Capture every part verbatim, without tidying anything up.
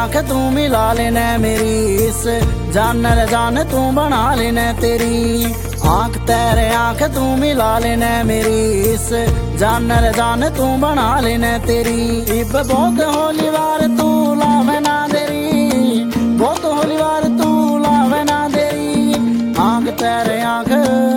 आंख तू मिला लेना मेरी, इस जानर जान तू बना लेना तेरी। आंख तेरे आंख तू मिला लेना मेरी, इस जानर जान तू बना लेना तेरी। इब बहुत होली वार तू लावे ना देरी, बहुत होली वार तू लावे ना देरी। आंख तेरे आंख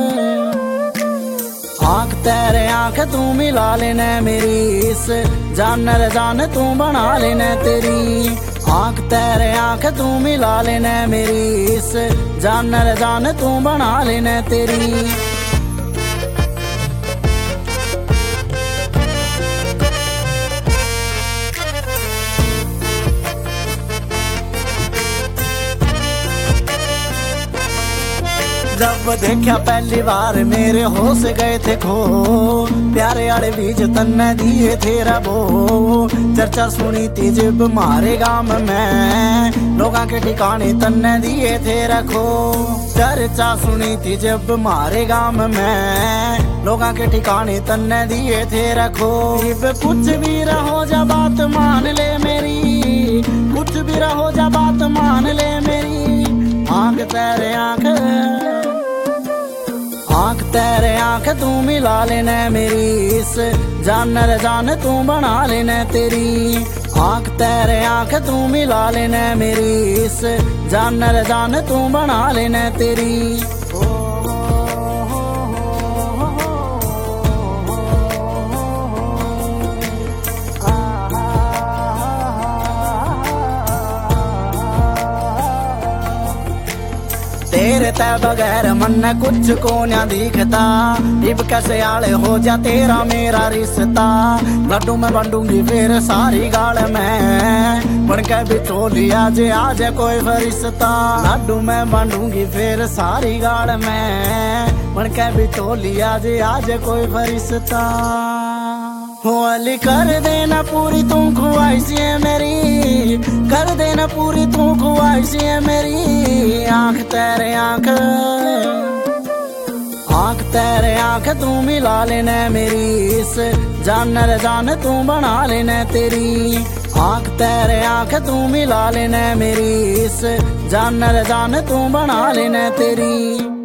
आंख तेरे आंख तू मिला लेना मेरी, इस जानर जान तू बना लेना तेरी। आंख तेरे आंख तू मिला लेना मेरी, इस जानर जान तू बना लेना तेरी। जब देखा पहली बार मेरे होश गए थे खो, प्यारे आड़े बीज तन्ने दिए थे रबो। चर्चा सुनी थी जब मारे गांव में, लोगों के ठिकाने तन्ने दिए थे रखो। चर्चा सुनी थी जब मारे गांव में, लोगों के ठिकाने तन्ने दिए थे रखो। कुछ भी रहो जा बात मान ले मेरी, कुछ भी रहो जा बात मान ले मेरी। आंख तेरे आंख आंख तेरे आंख तू मिला लेना मेरी, इस जानर जान तू बना लेना तेरी। आंख तेरे आंख तू मिला लेना मेरी, इस जानर जान तू बना लेना तेरी। तेरे ते बगैर मन कुछ को ना दिखता, इब कैसे आले हो जा तेरा मेरा रिश्ता। लड्डू में बंडूंगी फिर सारी गाल में, बन के बिचोली आज आज कोई फरिश्ता। लड्डू में बंडूंगी फिर सारी गाल में, बन के बिचोली आज आज कोई फरिश्ता। होली कर देना पूरी तू ख्वाहिश मेरी, कर देना पूरी तू ख्वाहिश मेरी। आंख तेरे आंख आंख तेरे आंख तू मिला लेना मेरी, इस जानर जान तू बना लेना तेरी। आंख तेरे आंख तू मिला लेना मेरी, इस जानर जान तू बना लेना तेरी।